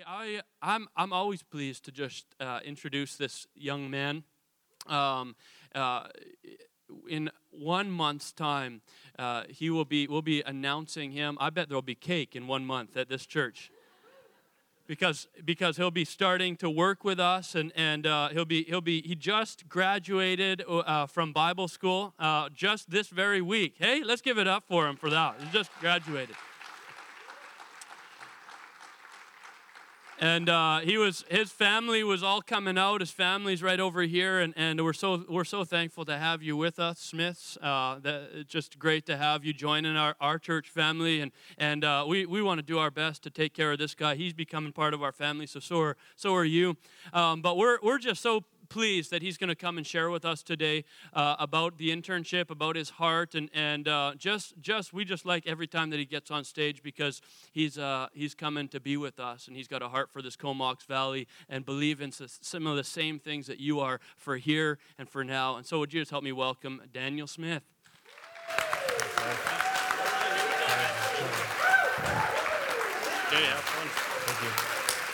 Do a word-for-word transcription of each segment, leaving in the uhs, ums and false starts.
I, I'm, I'm always pleased to just uh, introduce this young man. Um, uh, in one month's time, uh, he will be, we'll be announcing him. I bet there'll be cake in one month at this church. Because because he'll be starting to work with us, and and uh, he'll be he'll be he just graduated uh, from Bible school uh, just this very week. Hey, let's give it up for him for that. He just graduated. And uh, he was, his family was all coming out. His family's right over here, and, and we're so we're so thankful to have you with us, Smiths. Uh, that, it's just great to have you joining our, our church family, and and uh, we we want to do our best to take care of this guy. He's becoming part of our family, so so are so are you. Um, but we're we're just so pleased that he's going to come and share with us today uh, about the internship, about his heart, and and uh, just just we just like every time that he gets on stage because he's uh, he's coming to be with us, and he's got a heart for this Comox Valley and believe in some of the same things that you are for here and for now. And so would you just help me welcome Daniel Smith? Okay, have fun. Thank you.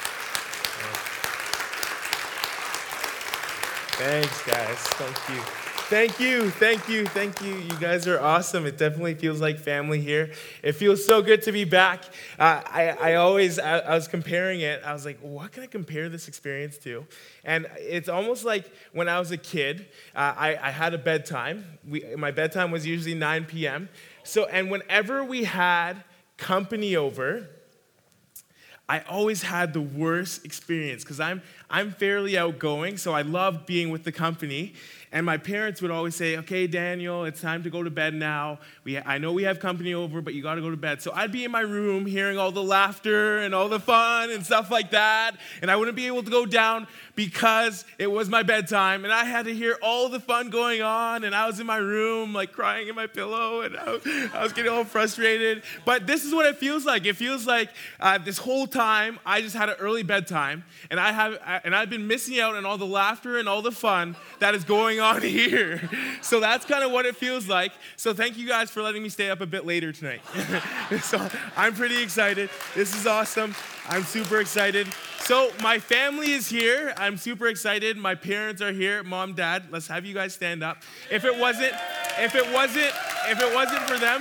Thanks, guys. Thank you. Thank you, thank you, thank you. You guys are awesome. It definitely feels like family here. It feels so good to be back. Uh, I, I always, I, I was comparing it. I was like, what can I compare this experience to? And it's almost like when I was a kid, uh, I, I had a bedtime. We, my bedtime was usually nine p.m. So, and whenever we had company over, I always had the worst experience because I'm I'm fairly outgoing, so I love being with the company. And my parents would always say, okay, Daniel, it's time to go to bed now. We, I know we have company over, but you got to go to bed. So I'd be in my room hearing all the laughter and all the fun and stuff like that. And I wouldn't be able to go down because it was my bedtime. And I had to hear all the fun going on. And I was in my room, like crying in my pillow. And I was, I was getting all frustrated. But this is what it feels like. It feels like uh, this whole time, I just had an early bedtime. And, I have, and I've been missing out on all the laughter and all the fun that is going on here. So that's kind of what it feels like. So thank you guys for letting me stay up a bit later tonight. So I'm pretty excited. This is awesome. I'm super excited. So my family is here. I'm super excited. My parents are here. Mom, Dad, let's have you guys stand up. If it wasn't, if it wasn't, if it wasn't for them,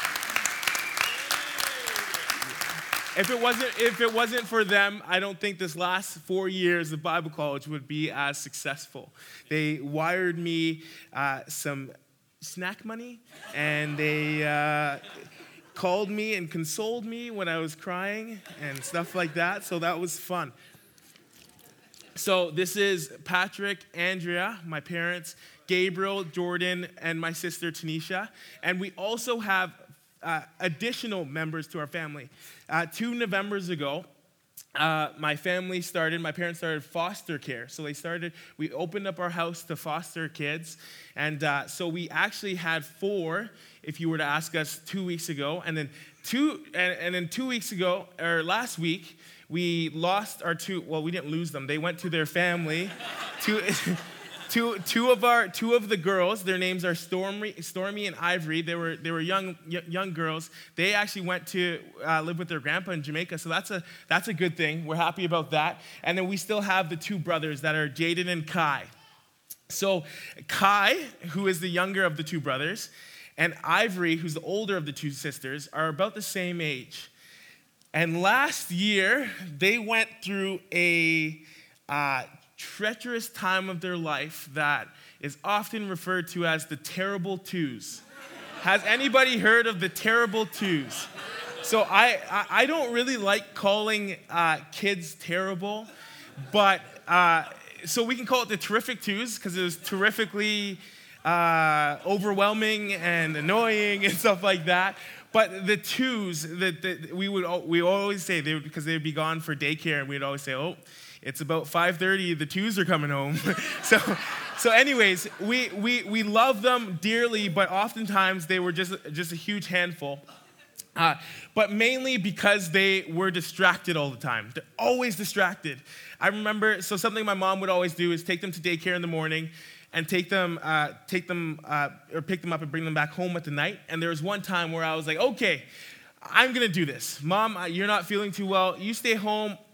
If it wasn't if it wasn't for them, I don't think this last four years of Bible college would be as successful. They wired me uh, some snack money, and they uh, called me and consoled me when I was crying and stuff like that, so that was fun. So this is Patrick, Andrea, my parents, Gabriel, Jordan, and my sister Tanisha, and we also have Uh, additional members to our family. Uh, two Novembers ago, uh, my family started, my parents started foster care. So they started, we opened up our house to foster kids. And uh, so we actually had four, if you were to ask us, two weeks ago. And then two, and, and then two weeks ago, or last week, we lost our two, well, we didn't lose them. They went to their family. two, Two, two of our, two of the girls, their names are Stormy, Stormy and Ivory. They were, they were young, young girls. They actually went to uh, live with their grandpa in Jamaica, so that's a, that's a good thing. We're happy about that. And then we still have the two brothers that are Jaden and Kai. So Kai, who is the younger of the two brothers, and Ivory, who's the older of the two sisters, are about the same age. And last year, they went through a Uh, treacherous time of their life that is often referred to as the terrible twos. Has anybody heard of the terrible twos? So I, I, I don't really like calling uh, kids terrible, but uh, so we can call it the terrific twos because it was terrifically uh, overwhelming and annoying and stuff like that. But the twos, that we would we always say, they would, because they would be gone for daycare, and we'd always say, oh, it's about five thirty, the twos are coming home. so so anyways, we, we, we love them dearly, but oftentimes they were just, just a huge handful. Uh, but mainly because they were distracted all the time. They're always distracted. I remember, so something my mom would always do is take them to daycare in the morning and take them, uh, take them uh, or pick them up and bring them back home at the night. And there was one time where I was like, okay, I'm going to do this. Mom, you're not feeling too well. You stay home.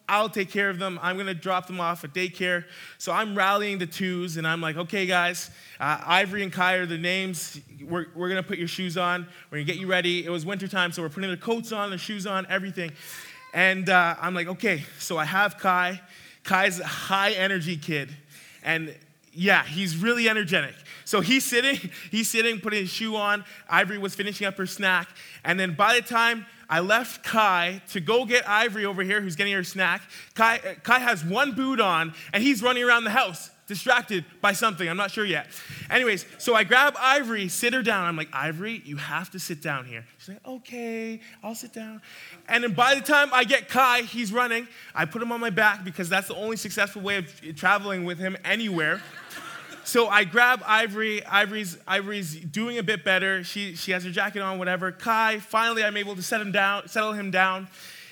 I'll take care of them. I'm going to drop them off at daycare. So I'm rallying the twos, and I'm like, okay, guys, uh, Ivory and Kai are the names. We're, we're going to put your shoes on. We're going to get you ready. It was wintertime, so we're putting their coats on, their shoes on, everything. And uh, I'm like, okay, so I have Kai. Kai's a high-energy kid, and yeah, he's really energetic. So he's sitting, he's sitting, putting his shoe on. Ivory was finishing up her snack, and then by the time I left Kai to go get Ivory over here, who's getting her snack. Kai, uh, Kai has one boot on, and he's running around the house, distracted by something. I'm not sure yet. Anyways, so I grab Ivory, sit her down. I'm like, Ivory, you have to sit down here. She's like, okay, I'll sit down. And then by the time I get Kai, he's running. I put him on my back because that's the only successful way of traveling with him anywhere. So I grab Ivory. Ivory's Ivory's doing a bit better. She she has her jacket on, whatever. Kai, finally, I'm able to set him down, settle him down,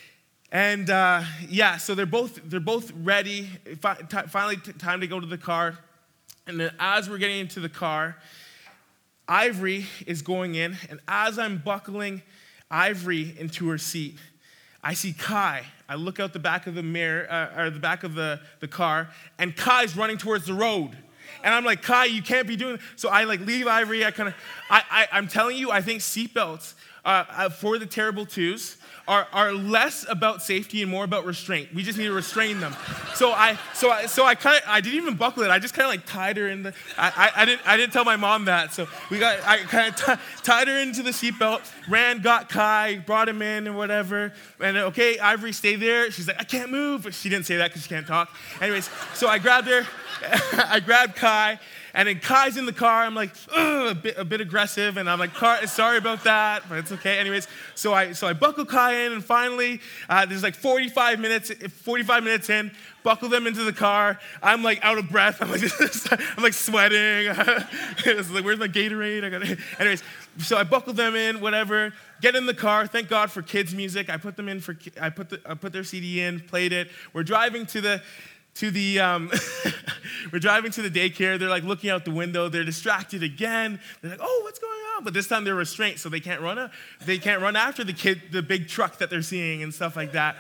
and uh, yeah. So they're both they're both ready. Fi- t- finally, t- time to go to the car. And then as we're getting into the car, Ivory is going in, and as I'm buckling Ivory into her seat, I see Kai. I look out the back of the mirror uh, or the back of the, the car, and Kai's running towards the road. And I'm like, Kai, you can't be doing. So I like leave Ivory. I kind of, I, I, I'm telling you, I think seatbelts uh, for the terrible twos are are less about safety and more about restraint. We just need to restrain them. So I, so I, so I kind of, I didn't even buckle it. I just kind of like tied her in the. I, I, I didn't, I didn't tell my mom that. So we got, I kind of t- tied her into the seatbelt. Ran, got Kai, brought him in and whatever. And okay, Ivory, stay there. She's like, I can't move. But she didn't say that because she can't talk. Anyways, so I grabbed her. I grabbed Kai, and then Kai's in the car. I'm like, a bit, a bit aggressive, and I'm like, sorry about that, but it's okay. Anyways, so I so I buckle Kai in, and finally, uh, there's like forty-five minutes, forty-five minutes in, buckle them into the car. I'm like out of breath. I'm like, I'm like sweating. It's like, where's my Gatorade? I got. Anyways, so I buckle them in, whatever. Get in the car. Thank God for kids' music. I put them in for. I put the I put their C D in, played it. We're driving to the. To the, um, we're driving to the daycare. They're like looking out the window. They're distracted again. They're like, "Oh, what's going on?" But this time they're restrained, so they can't run. A, they can't run after the kid, the big truck that they're seeing and stuff like that.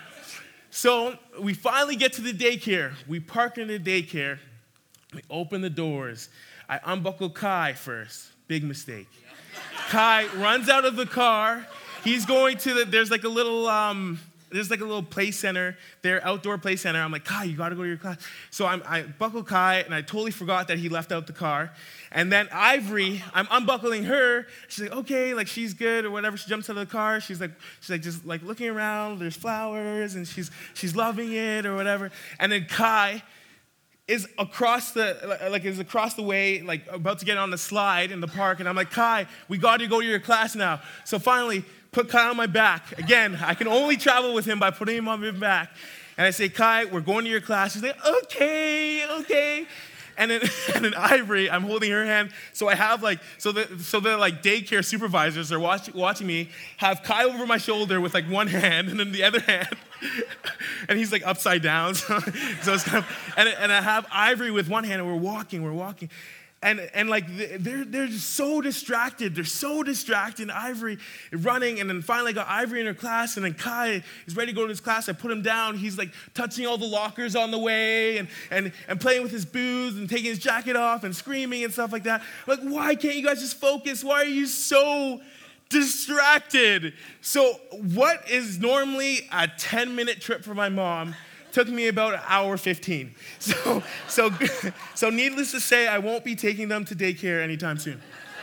So we finally get to the daycare. We park in the daycare. We open the doors. I unbuckle Kai first. Big mistake. Kai runs out of the car. He's going to the. There's like a little. Um, There's like a little play center, their outdoor play center. I'm like, Kai, you got to go to your class. So I'm, I buckle Kai, and I totally forgot that he left out the car. And then Ivory, I'm unbuckling her. She's like, okay, like she's good or whatever. She jumps out of the car. She's like, she's like just like looking around. There's flowers, and she's she's loving it or whatever. And then Kai is across the like is across the way, like about to get on the slide in the park. And I'm like, Kai, we got to go to your class now. So finally, put Kai on my back. Again, I can only travel with him by putting him on my back. And I say, Kai, we're going to your class. He's like, okay, okay. And then, and then Ivory, I'm holding her hand. So I have like, so the so the like daycare supervisors are watch, watching me have Kai over my shoulder with like one hand, and then the other hand, and he's like upside down. So, so it's kind of, and and I have Ivory with one hand, and we're walking, we're walking. And and like they're they're just so distracted. They're so distracted. Ivory running, and then finally I got Ivory in her class, and then Kai is ready to go to his class. I put him down. He's like touching all the lockers on the way, and and and playing with his booze and taking his jacket off and screaming and stuff like that. I'm like, why can't you guys just focus? Why are you so distracted? So what is normally a ten-minute trip for my mom took me about an hour fifteen. So, so, so needless to say, I won't be taking them to daycare anytime soon.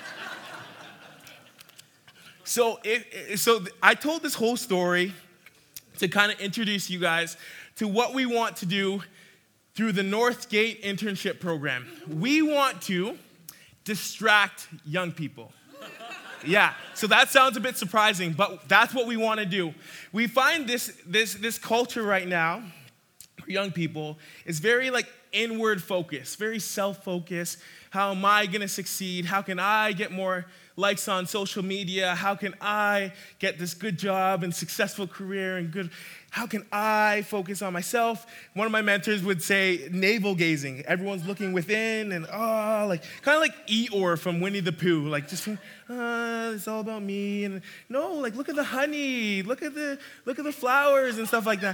So, it, so I told this whole story to kind of introduce you guys to what we want to do through the Northgate internship program. We want to distract young people. Yeah, so that sounds a bit surprising, but that's what we want to do. We find this this this culture right now, young people, is very like inward focused, very self-focused. How am I going to succeed? How can I get more likes on social media? How can I get this good job and successful career and good, how can I focus on myself? One of my mentors would say navel gazing. Everyone's looking within and oh, like kind of like Eeyore from Winnie the Pooh, like just uh, it's all about me. And no, like look at the honey, look at the look at the flowers and stuff like that.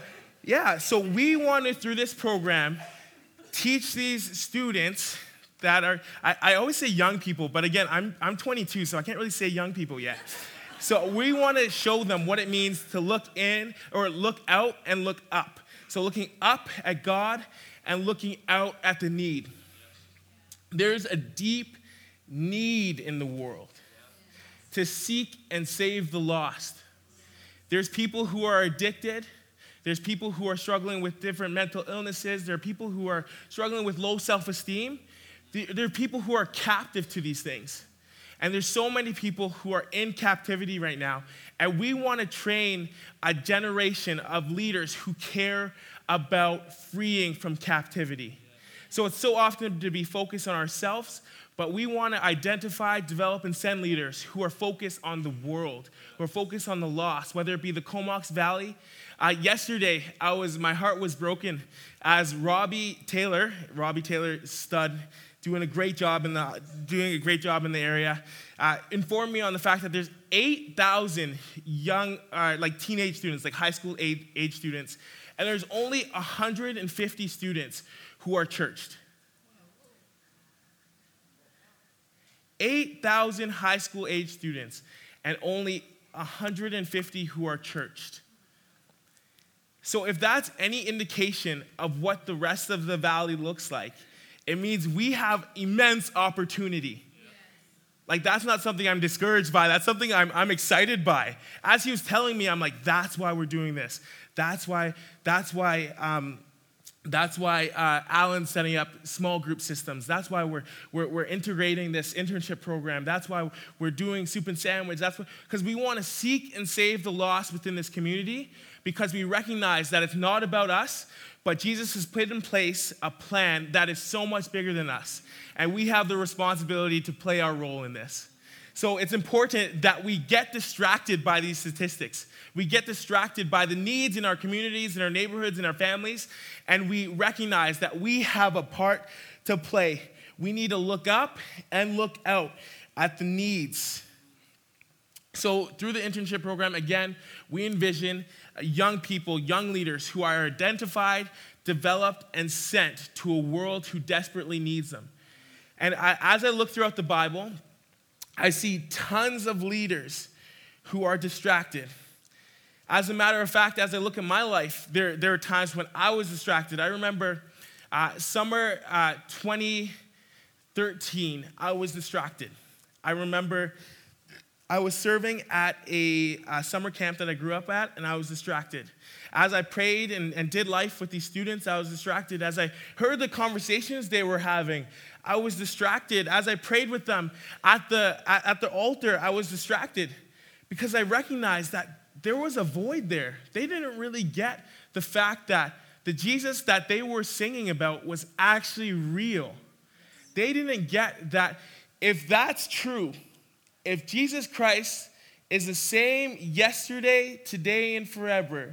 Yeah, so we wanted through this program teach these students that are, I, I always say young people, but again, I'm, I'm twenty-two, so I can't really say young people yet. So we want to show them what it means to look in, or look out and look up. So looking up at God and looking out at the need. There's a deep need in the world to seek and save the lost. There's people who are addicted. There's people who are struggling with different mental illnesses. There are people who are struggling with low self-esteem. There are people who are captive to these things. And there's so many people who are in captivity right now. And we want to train a generation of leaders who care about freeing from captivity. So it's so often to be focused on ourselves, but we want to identify, develop, and send leaders who are focused on the world, who are focused on the lost, whether it be the Comox Valley. Uh, yesterday, I was my heart was broken as Robbie Taylor, Robbie Taylor, stud, doing a great job in the doing a great job in the area, uh, informed me on the fact that there's eight thousand young, uh, like teenage students, like high school age, age students, and there's only one hundred fifty students who are churched. eight thousand high school age students, and only one hundred fifty who are churched. So if that's any indication of what the rest of the valley looks like, it means we have immense opportunity. Like, that's not something I'm discouraged by. That's something I'm, I'm excited by. As he was telling me, I'm like, that's why we're doing this. That's why, that's why, um, that's why uh, Alan's setting up small group systems. That's why we're, we're, we're integrating this internship program. That's why we're doing Soup and Sandwich. That's because we want to seek and save the lost within this community, because we recognize that it's not about us, but Jesus has put in place a plan that is so much bigger than us. And we have the responsibility to play our role in this. So it's important that we get distracted by these statistics. We get distracted by the needs in our communities, in our neighborhoods, in our families, and we recognize that we have a part to play. We need to look up and look out at the needs. So through the internship program, again, we envision young people, young leaders who are identified, developed, and sent to a world who desperately needs them. And I, as I look throughout the Bible, I see tons of leaders who are distracted. As a matter of fact, as I look at my life, there, there are times when I was distracted. I remember uh, summer uh, twenty thirteen, I was distracted. I remember I was serving at a, a summer camp that I grew up at, and I was distracted. As I prayed and, and did life with these students, I was distracted. As I heard the conversations they were having, I was distracted. As I prayed with them at the, at, at the altar, I was distracted because I recognized that there was a void there. They didn't really get the fact that the Jesus that they were singing about was actually real. They didn't get that if that's true, if Jesus Christ is the same yesterday, today, and forever,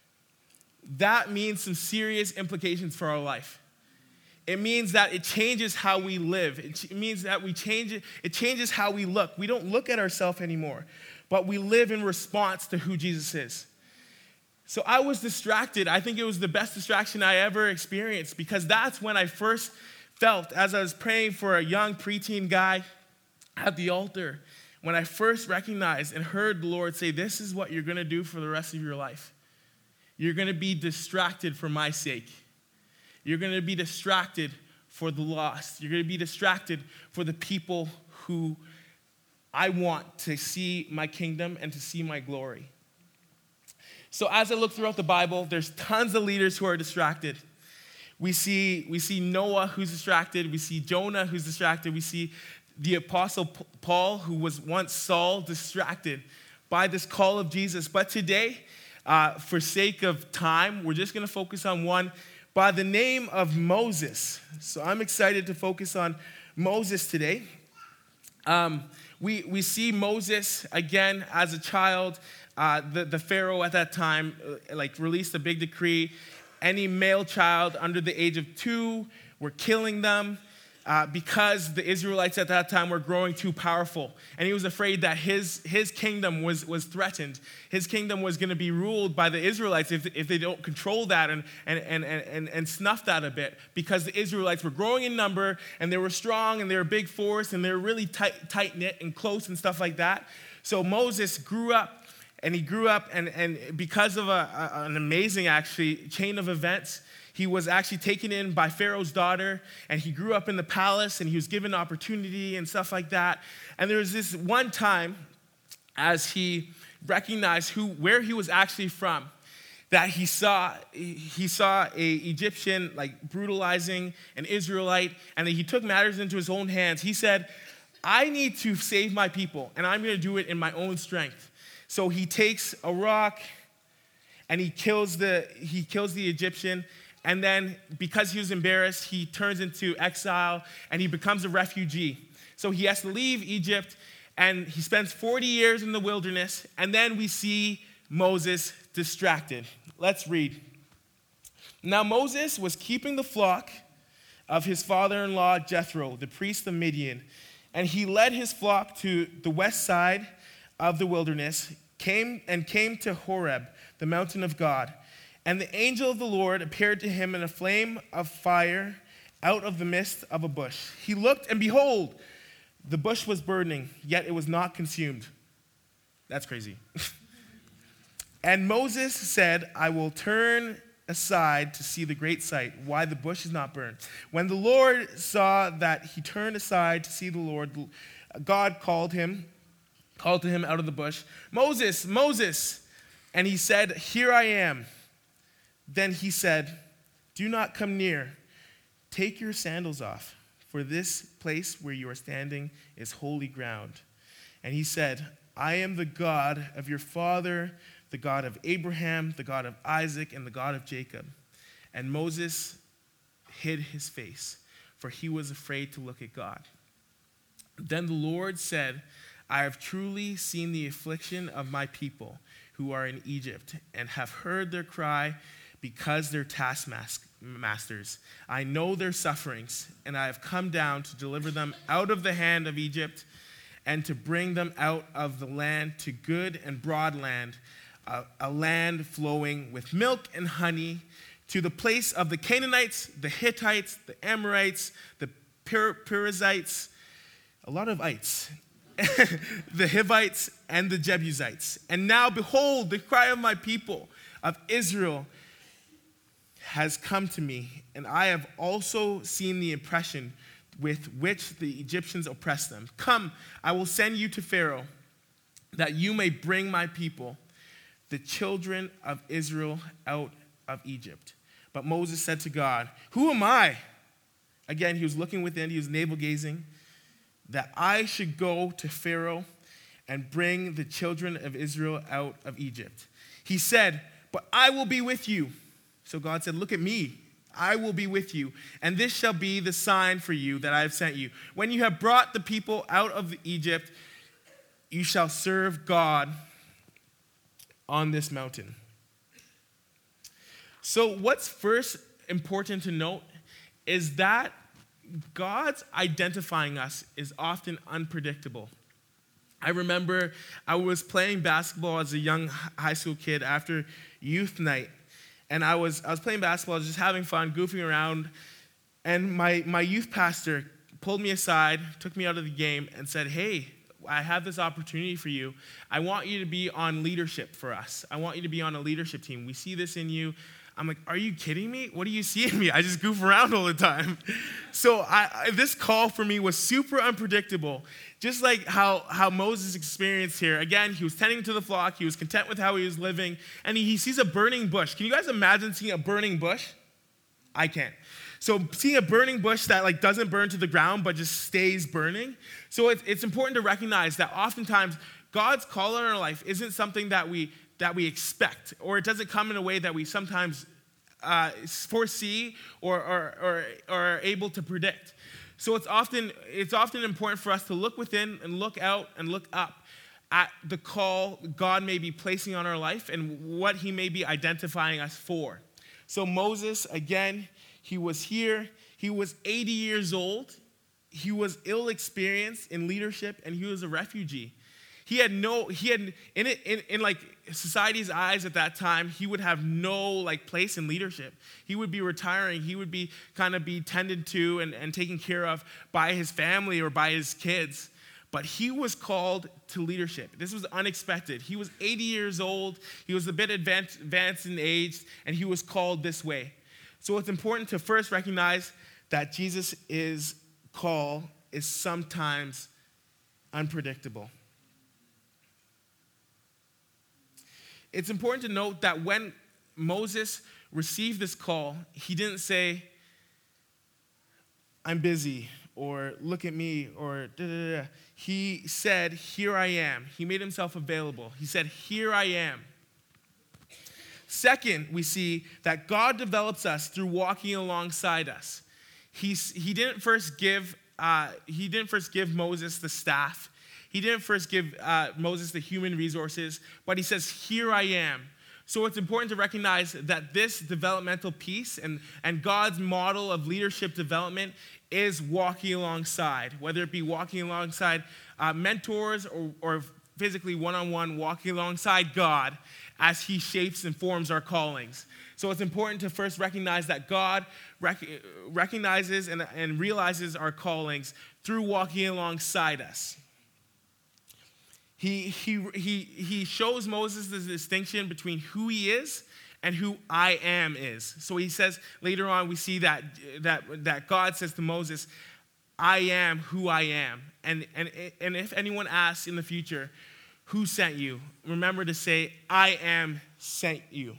that means some serious implications for our life. It means that it changes how we live. It means that we change it. It changes how we look. We don't look at ourselves anymore, but we live in response to who Jesus is. So I was distracted. I think it was the best distraction I ever experienced, because that's when I first felt, as I was praying for a young preteen guy at the altar, when I first recognized and heard the Lord say, this is what you're going to do for the rest of your life. You're going to be distracted for my sake. You're going to be distracted for the lost. You're going to be distracted for the people who I want to see my kingdom and to see my glory. So as I look throughout the Bible, there's tons of leaders who are distracted. We see, we see Noah who's distracted. We see Jonah who's distracted. We see the Apostle Paul, who was once Saul, distracted by this call of Jesus. But today, uh, for sake of time, we're just going to focus on one by the name of Moses. So I'm excited to focus on Moses today. Um, we, we see Moses, again, as a child. Uh, the, the Pharaoh at that time uh, like released a big decree. Any male child under the age of two, we're killing them. Uh, uh, because the Israelites at that time were growing too powerful. And he was afraid that his, his kingdom was, was threatened. His kingdom was going to be ruled by the Israelites if, if they don't control that and, and, and, and, and snuff that a bit, because the Israelites were growing in number and they were strong and they were a big force and they were really tight, tight-knit and close and stuff like that. So Moses grew up, and he grew up, and, and because of a, a, an amazing, actually, chain of events, he was actually taken in by Pharaoh's daughter, and he grew up in the palace, and he was given opportunity and stuff like that. And there was this one time, as he recognized who, where he was actually from, that he saw he saw a Egyptian like brutalizing an Israelite, and that he took matters into his own hands. He said, I need to save my people, and I'm going to do it in my own strength. So he takes a rock, and he kills the he kills the Egyptian. And then, because he was embarrassed, he turns into exile, and he becomes a refugee. So he has to leave Egypt, and he spends forty years in the wilderness, and then we see Moses distracted. Let's read. Now Moses was keeping the flock of his father-in-law Jethro, the priest of Midian, and he led his flock to the west side of the wilderness, came and came to Horeb, the mountain of God. And the angel of the Lord appeared to him in a flame of fire out of the midst of a bush. He looked, and behold, the bush was burning, yet it was not consumed. That's crazy. And Moses said, I will turn aside to see the great sight, why the bush is not burned. When the Lord saw that he turned aside to see the Lord, God called him, called to him out of the bush, Moses, Moses. And he said, here I am. Then he said, do not come near. Take your sandals off, for this place where you are standing is holy ground. And he said, I am the God of your father, the God of Abraham, the God of Isaac, and the God of Jacob. And Moses hid his face, for he was afraid to look at God. Then the Lord said, I have truly seen the affliction of my people who are in Egypt, and have heard their cry because they're taskmasters. I know their sufferings, and I have come down to deliver them out of the hand of Egypt and to bring them out of the land to good and broad land, a, a land flowing with milk and honey, to the place of the Canaanites, the Hittites, the Amorites, the Perizzites, a lot of ites, the Hivites, and the Jebusites. And now, behold, the cry of my people, of Israel, has come to me, and I have also seen the oppression with which the Egyptians oppress them. Come, I will send you to Pharaoh, that you may bring my people, the children of Israel, out of Egypt. But Moses said to God, who am I? Again, he was looking within, he was navel-gazing, that I should go to Pharaoh and bring the children of Israel out of Egypt. He said, but I will be with you. So God said, look at me. I will be with you, and this shall be the sign for you that I have sent you. When you have brought the people out of Egypt, you shall serve God on this mountain. So what's first important to note is that God's identifying us is often unpredictable. I remember I was playing basketball as a young high school kid after youth night. And I was I was playing basketball, I was just having fun, goofing around. And my, my youth pastor pulled me aside, took me out of the game, and said, hey, I have this opportunity for you. I want you to be on leadership for us. I want you to be on a leadership team. We see this in you. I'm like, are you kidding me? What do you see in me? I just goof around all the time. So I, I, this call for me was super unpredictable. Just like how, how Moses experienced here. Again, he was tending to the flock. He was content with how he was living. And he, he sees a burning bush. Can you guys imagine seeing a burning bush? I can't. So seeing a burning bush that like doesn't burn to the ground but just stays burning. So it's, it's important to recognize that oftentimes God's call in our life isn't something that we that we expect, or it doesn't come in a way that we sometimes uh, foresee or, or, or, or are able to predict. So it's often, it's often important for us to look within and look out and look up at the call God may be placing on our life and what he may be identifying us for. So Moses, again, he was here. He was eighty years old, he was ill experienced in leadership, and he was a refugee. He had no, he had, in it, in, in like society's eyes at that time, he would have no like place in leadership. He would be retiring. He would be kind of be tended to and, and taken care of by his family or by his kids. But he was called to leadership. This was unexpected. He was eighty years old. He was a bit advanced, advanced in age, and he was called this way. So it's important to first recognize that Jesus' call is sometimes unpredictable. It's important to note that when Moses received this call, he didn't say, I'm busy, or look at me, or da da da. He said, here I am. He made himself available. He said, here I am. Second, we see that God develops us through walking alongside us. He's, he didn't first give uh, he didn't first give Moses the staff. He didn't first give uh, Moses the human resources, but he says, here I am. So it's important to recognize that this developmental piece and, and God's model of leadership development is walking alongside, whether it be walking alongside uh, mentors or, or physically one-on-one walking alongside God as he shapes and forms our callings. So it's important to first recognize that God rec- recognizes and, and realizes our callings through walking alongside us. He, he, he, he shows Moses the distinction between who he is and who I am is. So he says, later on we see that, that, that God says to Moses, I am who I am. And, and, and if anyone asks in the future, who sent you? Remember to say, I am sent you.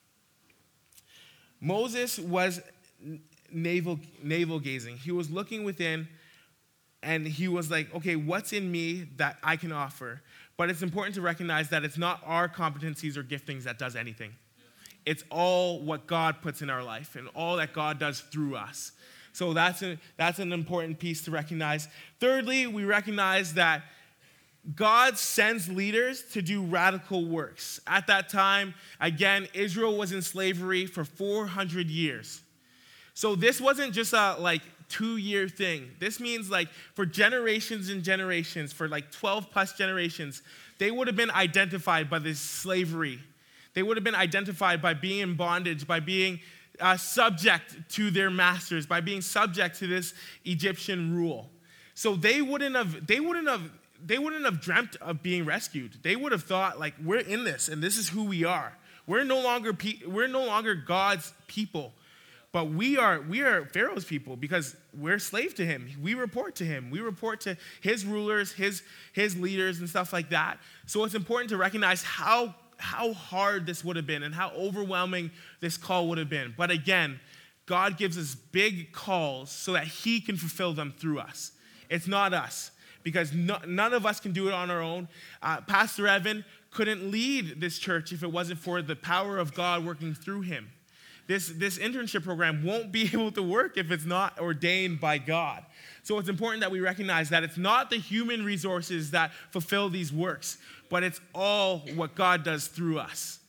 Moses was navel, navel gazing. He was looking within, and he was like, okay, what's in me that I can offer? But it's important to recognize that it's not our competencies or giftings that does anything. It's all what God puts in our life and all that God does through us. So that's, a, that's an important piece to recognize. Thirdly, we recognize that God sends leaders to do radical works. At that time, again, Israel was in slavery for four hundred years. So this wasn't just a like two-year thing. This means like for generations and generations, for like twelve plus generations, they would have been identified by this slavery. They would have been identified by being in bondage, by being uh, subject to their masters, by being subject to this Egyptian rule. So they wouldn't have, they wouldn't have, they wouldn't have dreamt of being rescued. They would have thought like, we're in this, and this is who we are. We're no longer, pe- we're no longer God's people. But we are we are Pharaoh's people because we're slave to him. We report to him. We report to his rulers, his, his leaders, and stuff like that. So it's important to recognize how, how hard this would have been and how overwhelming this call would have been. But again, God gives us big calls so that he can fulfill them through us. It's not us, because no, none of us can do it on our own. Uh, Pastor Evan couldn't lead this church if it wasn't for the power of God working through him. This, this internship program won't be able to work if it's not ordained by God. So it's important that we recognize that it's not the human resources that fulfill these works, but it's all what God does through us.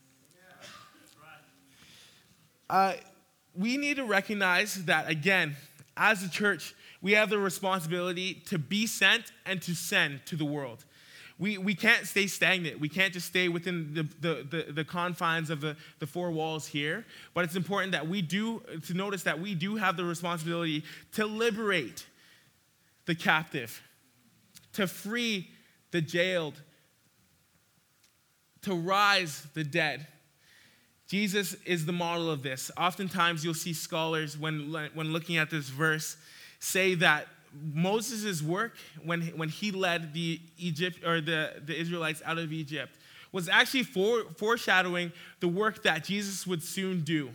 Uh, we need to recognize that, again, as a church, we have the responsibility to be sent and to send to the world. We we can't stay stagnant. We can't just stay within the, the, the, the confines of the, the four walls here. But it's important that we do, to notice that we do have the responsibility to liberate the captive, to free the jailed, to rise the dead. Jesus is the model of this. Oftentimes you'll see scholars, when, when looking at this verse, say that Moses' work when, when he led the Egypt or the, the Israelites out of Egypt was actually for, foreshadowing the work that Jesus would soon do.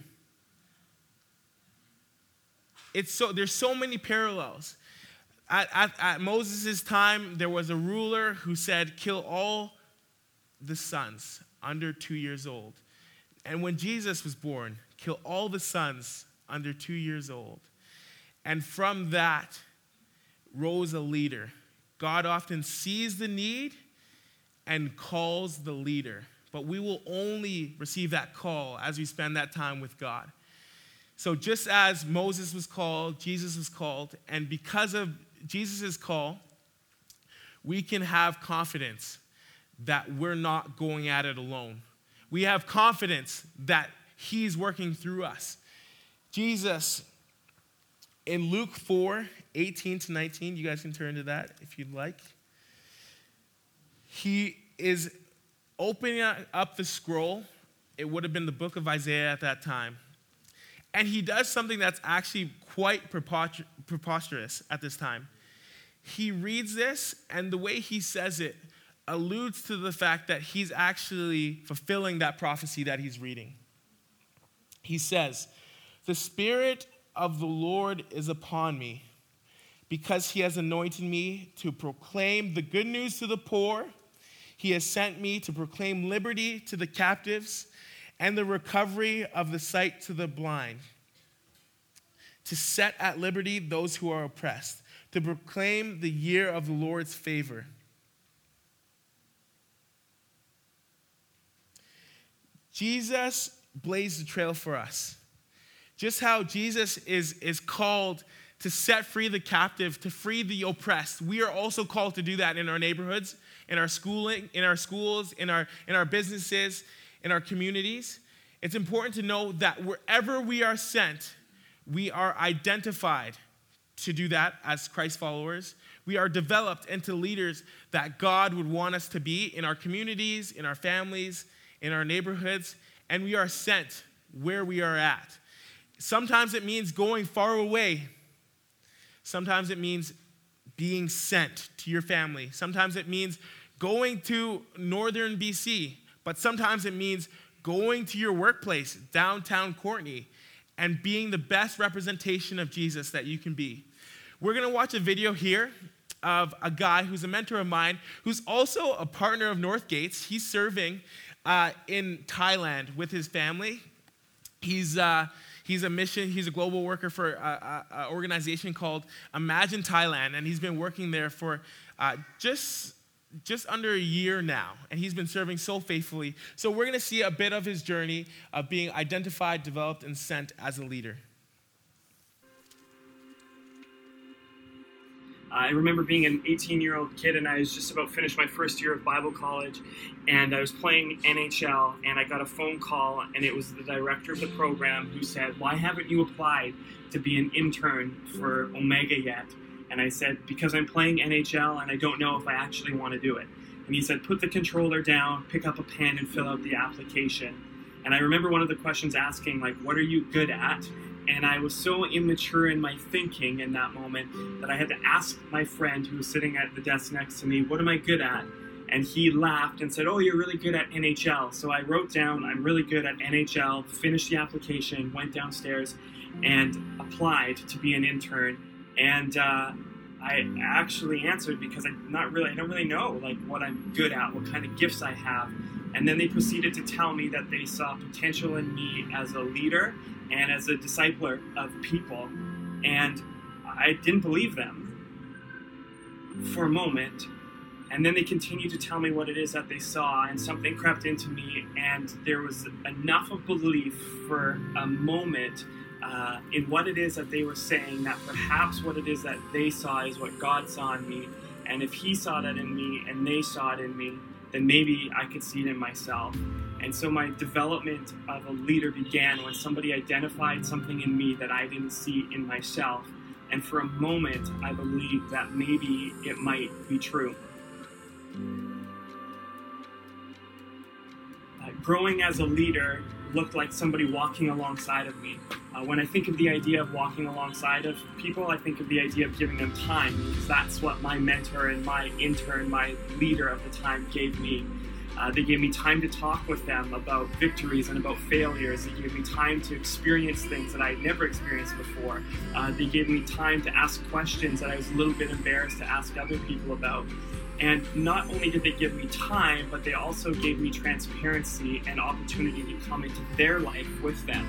It's so there's so many parallels. At, at, at Moses' time, there was a ruler who said, kill all the sons under two years old. And when Jesus was born, kill all the sons under two years old. And from that rose a leader. God often sees the need and calls the leader. But we will only receive that call as we spend that time with God. So just as Moses was called, Jesus was called, and because of Jesus' call, we can have confidence that we're not going at it alone. We have confidence that he's working through us. Jesus, in Luke four, eighteen to nineteen, you guys can turn to that if you'd like. He is opening up the scroll. It would have been the book of Isaiah at that time. And he does something that's actually quite preposterous at this time. He reads this, and the way he says it alludes to the fact that he's actually fulfilling that prophecy that he's reading. He says, "The Spirit of the Lord is upon me, because he has anointed me to proclaim the good news to the poor. He has sent me to proclaim liberty to the captives and the recovery of the sight to the blind, to set at liberty those who are oppressed, to proclaim the year of the Lord's favor." Jesus blazed the trail for us. Just how Jesus is, is called to set free the captive, to free the oppressed, we are also called to do that in our neighborhoods, in our schooling, in our schools, in our, in our businesses, in our communities. It's important to know that wherever we are sent, we are identified to do that as Christ followers. We are developed into leaders that God would want us to be in our communities, in our families, in our neighborhoods, and we are sent where we are at. Sometimes it means going far away. Sometimes it means being sent to your family. Sometimes it means going to northern B C, but sometimes it means going to your workplace, downtown Courtenay, and being the best representation of Jesus that you can be. We're going to watch a video here of a guy who's a mentor of mine, who's also a partner of Northgates. He's serving uh, in Thailand with his family. He's uh, he's a mission. He's a global worker for an organization called Imagine Thailand, and he's been working there for uh, just just under a year now, and he's been serving so faithfully. So we're going to see a bit of his journey of being identified, developed, and sent as a leader. I remember being an eighteen-year-old kid, and I was just about finished my first year of Bible college, and I was playing N H L, and I got a phone call, and it was the director of the program who said, "Why haven't you applied to be an intern for Omega yet?" And I said, "Because I'm playing N H L, and I don't know if I actually want to do it." And he said, "Put the controller down, pick up a pen, and fill out the application." And I remember one of the questions asking, like, "What are you good at?" And I was so immature in my thinking in that moment that I had to ask my friend who was sitting at the desk next to me, "What am I good at?" And he laughed and said, "Oh, you're really good at N H L." So I wrote down, "I'm really good at N H L," finished the application, went downstairs, and applied to be an intern. And uh, I actually answered because I'm not really, I don't really know like what I'm good at, what kind of gifts I have. And then they proceeded to tell me that they saw potential in me as a leader and as a discipler of people. And I didn't believe them for a moment. And then they continued to tell me what it is that they saw, and something crept into me, and there was enough of belief for a moment uh, in what it is that they were saying, that perhaps what it is that they saw is what God saw in me. And if he saw that in me and they saw it in me, then maybe I could see it in myself. And so my development of a leader began when somebody identified something in me that I didn't see in myself. And for a moment, I believed that maybe it might be true. Uh, growing as a leader looked like somebody walking alongside of me. Uh, when I think of the idea of walking alongside of people, I think of the idea of giving them time, because that's what my mentor and my intern, my leader of the time, gave me. Uh, they gave me time to talk with them about victories and about failures. They gave me time to experience things that I had never experienced before. Uh, they gave me time to ask questions that I was a little bit embarrassed to ask other people about. And not only did they give me time, but they also gave me transparency and opportunity to come into their life with them.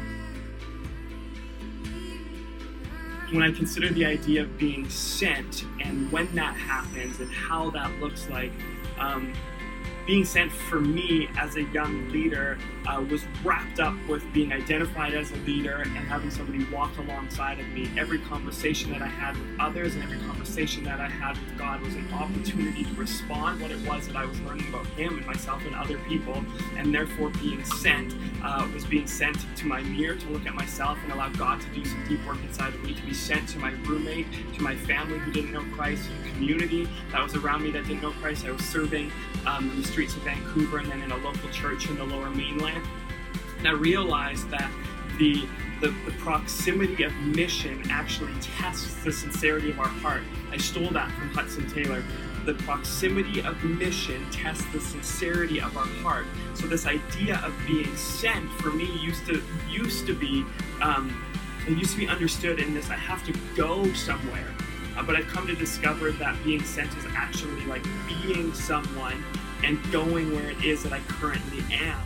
When I consider the idea of being sent and when that happens and how that looks like, um, being sent for me as a young leader uh, was wrapped up with being identified as a leader and having somebody walk alongside of me. Every conversation that I had with others and every conversation that I had with God was an opportunity to respond what it was that I was learning about Him and myself and other people, and therefore being sent uh, was being sent to my mirror to look at myself and allow God to do some deep work inside of me, to be sent to my roommate, to my family who didn't know Christ, to the community that was around me that didn't know Christ. I was serving um, in the streets of Vancouver and then in a local church in the Lower Mainland. And I realized that the, the, the proximity of mission actually tests the sincerity of our heart. I stole that from Hudson Taylor. The proximity of mission tests the sincerity of our heart. So this idea of being sent for me used to used to be um, it used to be understood in this: I have to go somewhere. Uh, but I've come to discover that being sent is actually like being someone and going where it is that I currently am.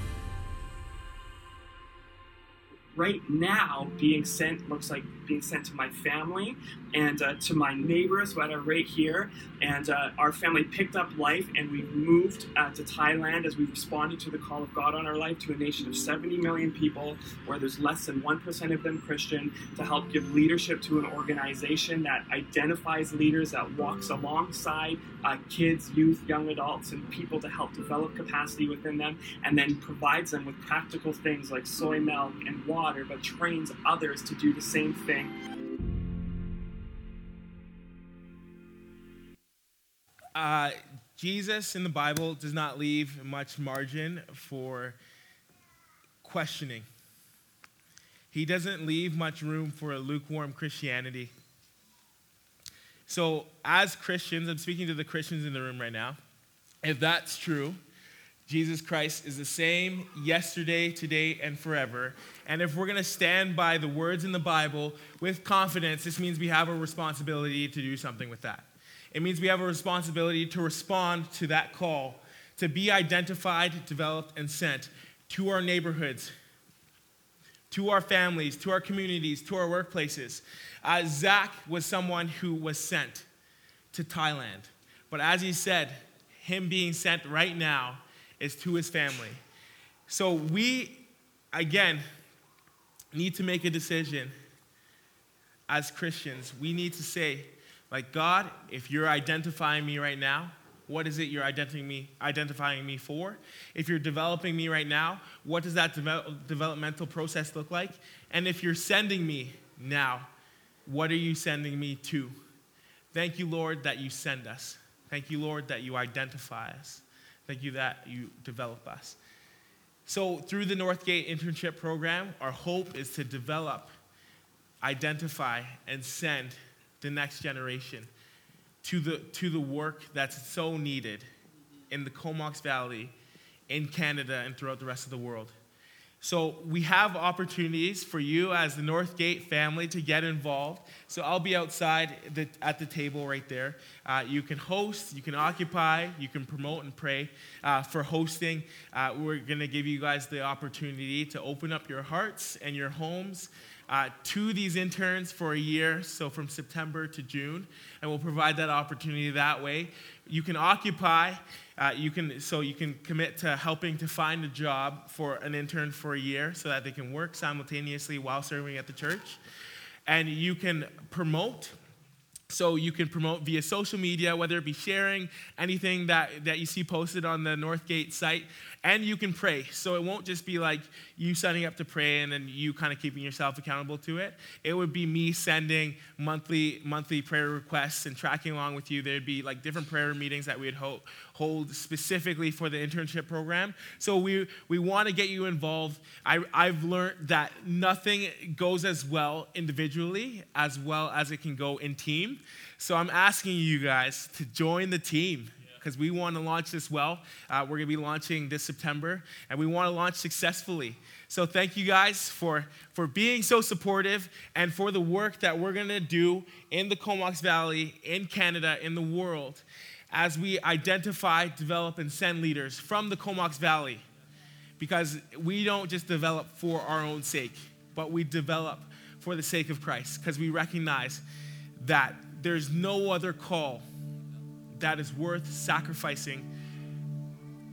Right now, being sent looks like being sent to my family and uh, to my neighbors that are right here. And uh, our family picked up life and we moved uh, to Thailand as we responded to the call of God on our life, to a nation of seventy million people where there's less than one percent of them Christian, to help give leadership to an organization that identifies leaders, that walks alongside uh, kids, youth, young adults, and people to help develop capacity within them, and then provides them with practical things like soy milk and water, but trains others to do the same thing. Uh, Jesus in the Bible does not leave much margin for questioning. He doesn't leave much room for a lukewarm Christianity. So as Christians, I'm speaking to the Christians in the room right now, if that's true, Jesus Christ is the same yesterday, today, and forever. And if we're going to stand by the words in the Bible with confidence, this means we have a responsibility to do something with that. It means we have a responsibility to respond to that call, to be identified, developed, and sent to our neighborhoods, to our families, to our communities, to our workplaces. Uh, Zach was someone who was sent to Thailand. But as he said, him being sent right now is to his family. So we, again, need to make a decision as Christians. We need to say, like, God, if you're identifying me right now, what is it you're identifying me, identifying me for? If you're developing me right now, what does that de- developmental process look like? And if you're sending me now, what are you sending me to? Thank you, Lord, that you send us. Thank you, Lord, that you identify us. Thank you that you develop us. So through the Northgate Internship Program, our hope is to develop, identify, and send the next generation to the, to the work that's so needed in the Comox Valley, in Canada, and throughout the rest of the world. So we have opportunities for you as the Northgate family to get involved. So I'll be outside the, at the table right there. Uh, you can host, you can occupy, you can promote and pray. Uh, for hosting, uh, we're going to give you guys the opportunity to open up your hearts and your homes uh, to these interns for a year, so from September to June, and we'll provide that opportunity that way. You can occupy. Uh, you can so you can commit to helping to find a job for an intern for a year so that they can work simultaneously while serving at the church. And you can promote. So you can promote via social media, whether it be sharing anything that, that you see posted on the Northgate site. And you can pray. So it won't just be like you signing up to pray and then you kind of keeping yourself accountable to it. It would be me sending monthly monthly prayer requests and tracking along with you. There'd be like different prayer meetings that we'd hold, hold specifically for the internship program. So we we want to get you involved. I, I've learned that nothing goes as well individually as well as it can go in team. So I'm asking you guys to join the team, because we want to launch this well. Uh, we're going to be launching this September, and we want to launch successfully. So thank you guys for, for being so supportive and for the work that we're going to do in the Comox Valley, in Canada, in the world, as we identify, develop, and send leaders from the Comox Valley. Because we don't just develop for our own sake, but we develop for the sake of Christ, because we recognize that there's no other call that is worth sacrificing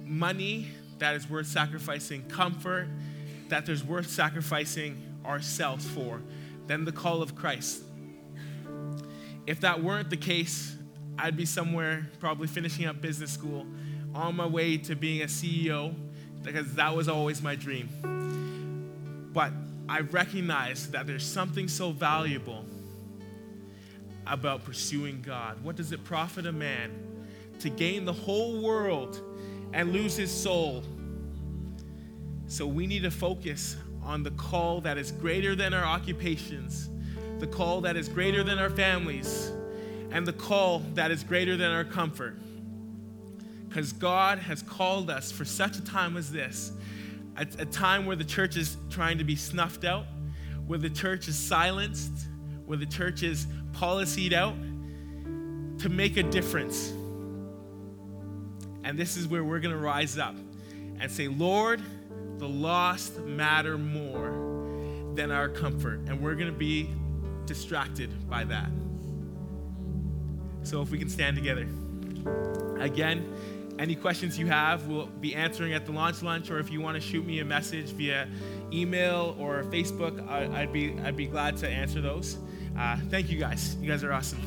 money that is worth sacrificing comfort, that there's worth sacrificing ourselves for, than the call of Christ. If that weren't the case, I'd be somewhere probably finishing up business school on my way to being a C E O, because that was always my dream. But I recognize that there's something so valuable about pursuing God. What does it profit a man to gain the whole world and lose his soul? So we need to focus on the call that is greater than our occupations, the call that is greater than our families, and the call that is greater than our comfort. Because God has called us for such a time as this, a, a time where the church is trying to be snuffed out, where the church is silenced, where the church is policied out, to make a difference. And this is where we're going to rise up and say, Lord, the lost matter more than our comfort. And we're going to be distracted by that. So if we can stand together. Again, any questions you have, we'll be answering at the launch lunch, or if you want to shoot me a message via email or Facebook, I, I'd be I'd be glad to answer those. Uh, thank you guys. You guys are awesome.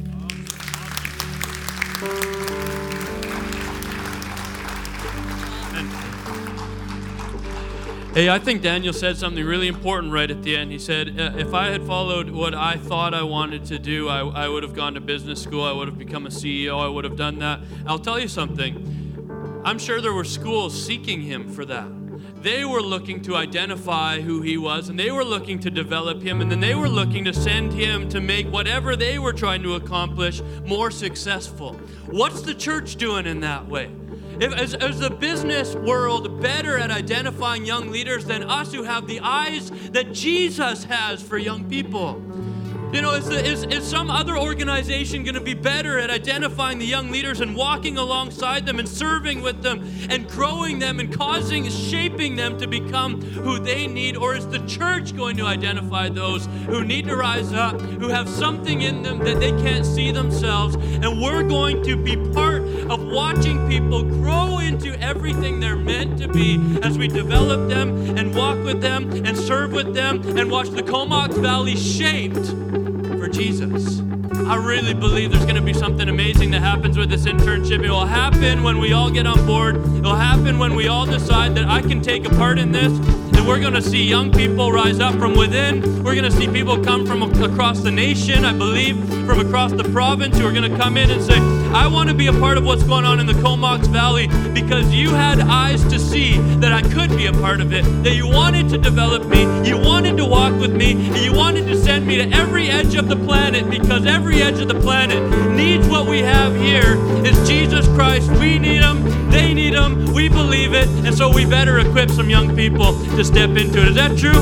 Hey, I think Daniel said something really important right at the end. He said, uh, if I had followed what I thought I wanted to do, I, I would have gone to business school, I would have become a C E O, I would have done that. I'll tell you something. I'm sure there were schools seeking him for that. They were looking to identify who he was, and they were looking to develop him, and then they were looking to send him to make whatever they were trying to accomplish more successful. What's the church doing in that way? If, is, is the business world better at identifying young leaders than us who have the eyes that Jesus has for young people? You know, is, the, is, is some other organization going to be better at identifying the young leaders and walking alongside them and serving with them and growing them and causing, shaping them to become who they need? Or is the church going to identify those who need to rise up, who have something in them that they can't see themselves, and we're going to be part of watching people grow into everything they're meant to be as we develop them and walk with them and serve with them and watch the Comox Valley shaped for Jesus. I really believe there's going to be something amazing that happens with this internship. It will happen when we all get on board. It will happen when we all decide that I can take a part in this. And we're going to see young people rise up from within. We're going to see people come from across the nation, I believe, from across the province, who are going to come in and say, I want to be a part of what's going on in the Comox Valley because you had eyes to see that I could be a part of it, that you wanted to develop me, you wanted to walk with me, and you wanted to send me to every edge of the planet, because every edge of the planet needs what we have here is Jesus Christ. We need him, they need him, we believe it, and so we better equip some young people to step into it. Is that true?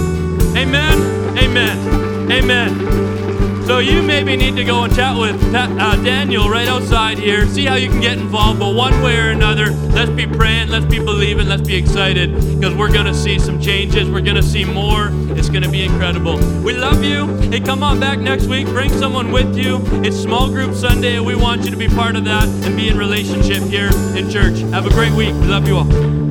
Amen? Amen. Amen. So you maybe need to go and chat with uh, Daniel right outside here, see how you can get involved, but one way or another, let's be praying, let's be believing, let's be excited, because we're going to see some changes, we're going to see more. It's going to be incredible. We love you. Hey, come on back next week, bring someone with you. It's small group Sunday, and we want you to be part of that and be in relationship here in church. Have a great week. We love you all.